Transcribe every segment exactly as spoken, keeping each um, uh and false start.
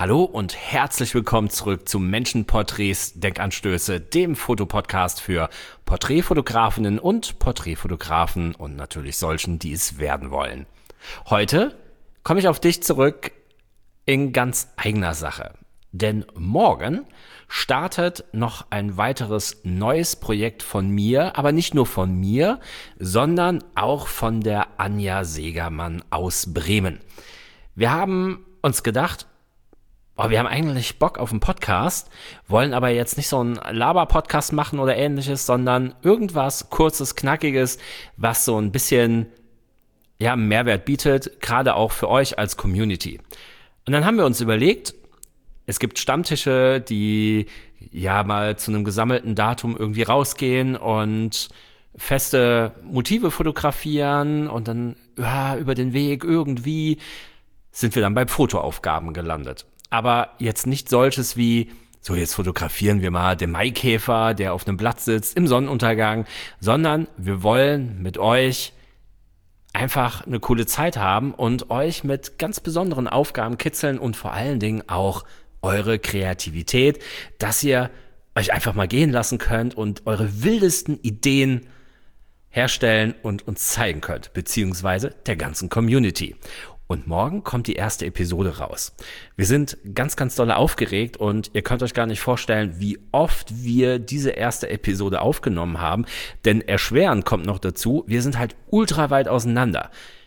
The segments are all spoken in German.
Hallo und herzlich willkommen zurück zu Menschenporträts, Denkanstöße, dem Fotopodcast für Porträtfotografinnen und Porträtfotografen und natürlich solchen, die es werden wollen. Heute komme ich auf dich zurück in ganz eigener Sache, denn morgen startet noch ein weiteres neues Projekt von mir, aber nicht nur von mir, sondern auch von der Anja Segermann aus Bremen. Wir haben uns gedacht, oh, wir haben eigentlich Bock auf einen Podcast, wollen aber jetzt nicht so einen Laber-Podcast machen oder ähnliches, sondern irgendwas Kurzes, Knackiges, was so ein bisschen ja, Mehrwert bietet, gerade auch für euch als Community. Und dann haben wir uns überlegt, es gibt Stammtische, die ja mal zu einem gesammelten Datum irgendwie rausgehen und feste Motive fotografieren und dann ja, über den Weg irgendwie sind wir dann bei Fotoaufgaben gelandet. Aber jetzt nicht solches wie, so jetzt fotografieren wir mal den Maikäfer, der auf einem Blatt sitzt im Sonnenuntergang, sondern wir wollen mit euch einfach eine coole Zeit haben und euch mit ganz besonderen Aufgaben kitzeln und vor allen Dingen auch eure Kreativität, dass ihr euch einfach mal gehen lassen könnt und eure wildesten Ideen herstellen und uns zeigen könnt, beziehungsweise der ganzen Community. Und morgen kommt die erste Episode raus. Wir sind ganz, ganz doll aufgeregt und ihr könnt euch gar nicht vorstellen, wie oft wir diese erste Episode aufgenommen haben. Denn erschwerend kommt noch dazu, wir sind halt ultra weit auseinander.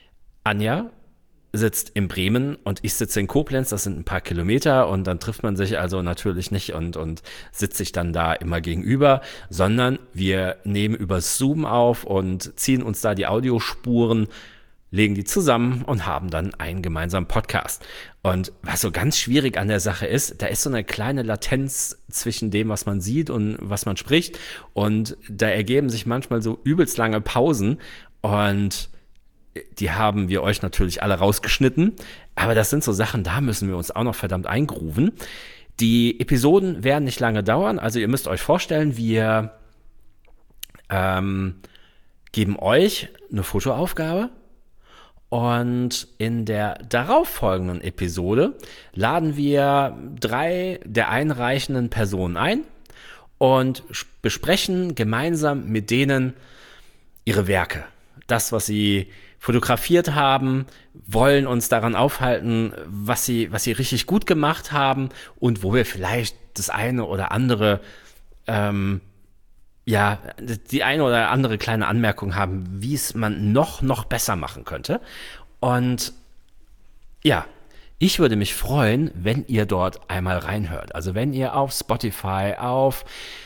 Anja sitzt in Bremen und ich sitze in Koblenz, das sind ein paar Kilometer und dann trifft man sich also natürlich nicht und, und sitzt sich dann da immer gegenüber, sondern wir nehmen über Zoom auf und ziehen uns da die Audiospuren, legen die zusammen und haben dann einen gemeinsamen Podcast. Und was so ganz schwierig an der Sache ist, da ist so eine kleine Latenz zwischen dem, was man sieht und was man spricht. Und da ergeben sich manchmal so übelst lange Pausen. Und die haben wir euch natürlich alle rausgeschnitten. Aber das sind so Sachen, da müssen wir uns auch noch verdammt eingrooven. Die Episoden werden nicht lange dauern. Also ihr müsst euch vorstellen, wir ähm, geben euch eine Fotoaufgabe. Und in der darauffolgenden Episode laden wir drei der einreichenden Personen ein und besprechen gemeinsam mit denen ihre Werke. Das, was sie fotografiert haben, wollen uns daran aufhalten, was sie, was sie richtig gut gemacht haben und wo wir vielleicht das eine oder andere ähm, ja, die eine oder andere kleine Anmerkung haben, wie es man noch, noch besser machen könnte. Und ja, ich würde mich freuen, wenn ihr dort einmal reinhört. Also wenn ihr auf Spotify, auf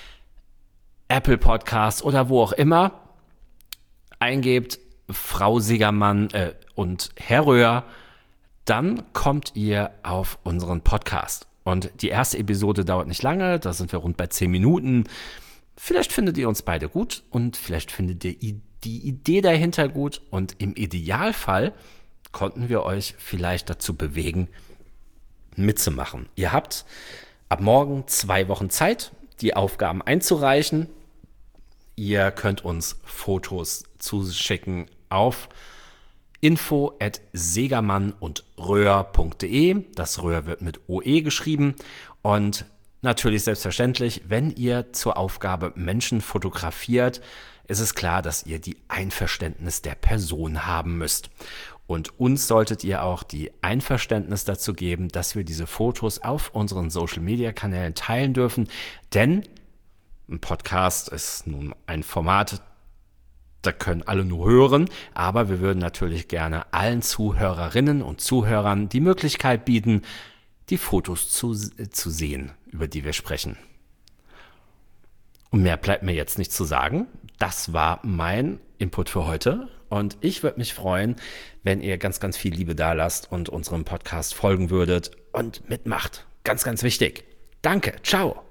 Apple Podcasts oder wo auch immer eingebt, Frau Segermann äh, und Herr Röhr, dann kommt ihr auf unseren Podcast. Und die erste Episode dauert nicht lange, da sind wir rund bei zehn Minuten. Vielleicht findet ihr uns beide gut und vielleicht findet ihr die Idee dahinter gut und im Idealfall konnten wir euch vielleicht dazu bewegen, mitzumachen. Ihr habt ab morgen zwei Wochen Zeit, die Aufgaben einzureichen. Ihr könnt uns Fotos zuschicken auf info at segermann und röhr punkt de. Das Röhr wird mit O E geschrieben und natürlich selbstverständlich, wenn ihr zur Aufgabe Menschen fotografiert, ist es klar, dass ihr die Einverständnis der Person haben müsst. Und uns solltet ihr auch die Einverständnis dazu geben, dass wir diese Fotos auf unseren Social-Media-Kanälen teilen dürfen. Denn ein Podcast ist nun ein Format, da können alle nur hören, aber wir würden natürlich gerne allen Zuhörerinnen und Zuhörern die Möglichkeit bieten, die Fotos zu, zu sehen, über die wir sprechen. Und mehr bleibt mir jetzt nicht zu sagen. Das war mein Input für heute. Und ich würde mich freuen, wenn ihr ganz, ganz viel Liebe dalasst und unserem Podcast folgen würdet und mitmacht. Ganz, ganz wichtig. Danke. Ciao.